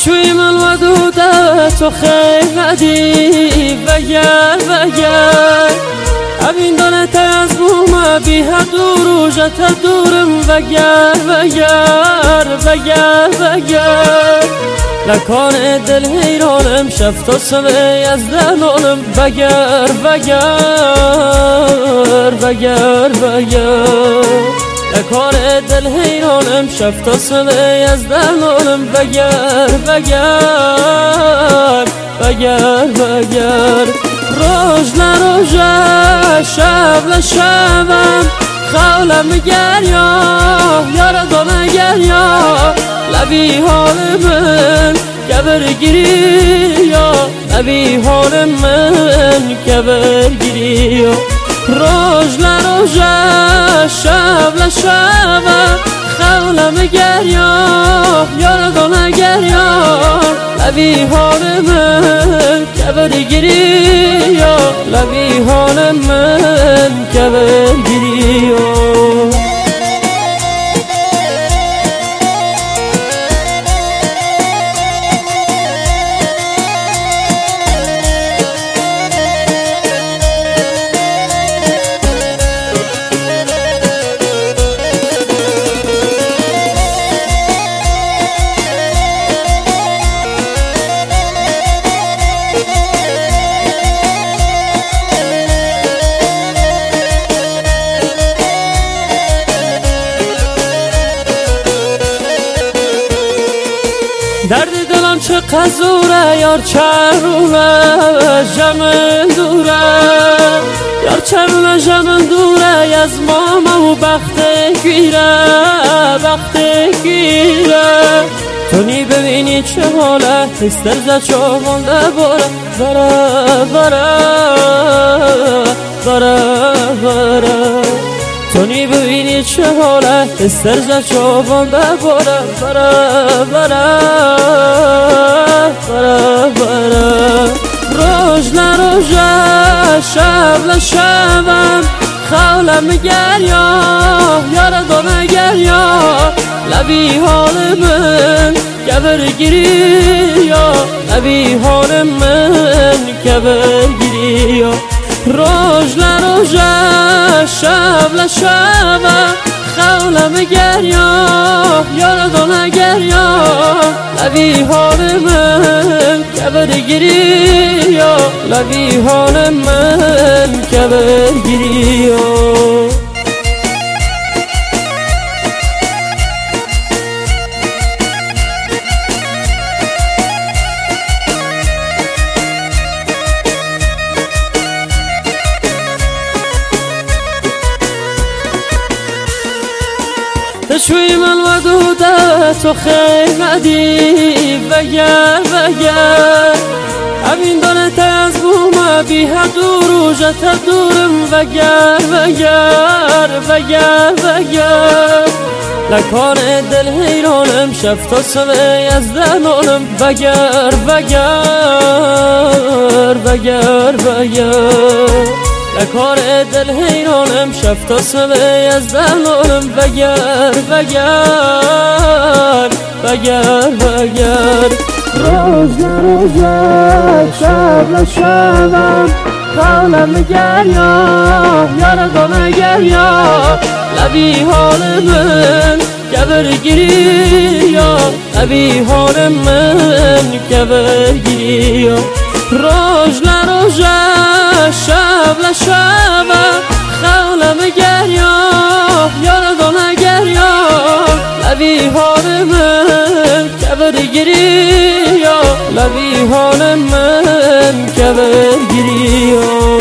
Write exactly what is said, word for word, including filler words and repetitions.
تشوی من ودودت و خیلی ندی وگر وگر همین دانت از بوم بی هدو روژت دورم وگر وگر وگر وگر لکان دل حیرانم شفت و سمه از دنانم وگر وگر وگر وگر لکان دل حیرانم شفت و سمه از دنانم وگر وگر وگر وگر روز لروژه شب لشبم خولم گریا یار دانه گریا لبی حال من کبر گیری یا لبی حال من کبر گیری یا روز لروژه شب لشبم خولم گریا یار دانه گریا لبی حال من کبر گیری یا لبی حال من کبر گیری یا درد دلم چه قزوره یار چرونه جمن دوره یار چرونه جمن دوره از ماما و بخت گیره بخت گیره تو نی ببینی چه حاله استر زد چوبانده باره باره باره باره باره تو نی ببینی چه حاله استر زد چوبانده باره باره باره باره باره روز لروژه شب لشبم خولم گریا یار دانه گریا لبی حال من کبر گیری یا لبی حال من کبر گیری یا روز لروژه شب لشبم خولم گریا یار دانه گریا لبی حال من کبر گیری یا لبی حال من کبر گیری یا تشوی من ودودت و خیلی ندی وگر وگر همین دانت از بوم بی هدو روژت دورم وگر وگر وگر وگر لکان دل حیرانم شفت و سمه از دنانم وگر وگر وگر وگر لکان دل حیرانم شفت و سمه از دنانم وگر وگر وگر وگر روز لروژه شب لشبم خولم گریا یار دانه گریا لبی حال من کبر گیری یا لبی حال من کبر گیری یا روز لروژه شب لشبم خولم گریا یار دانه گریا لبی حال من کبر گیری یا لبی حال من کبر گیری یا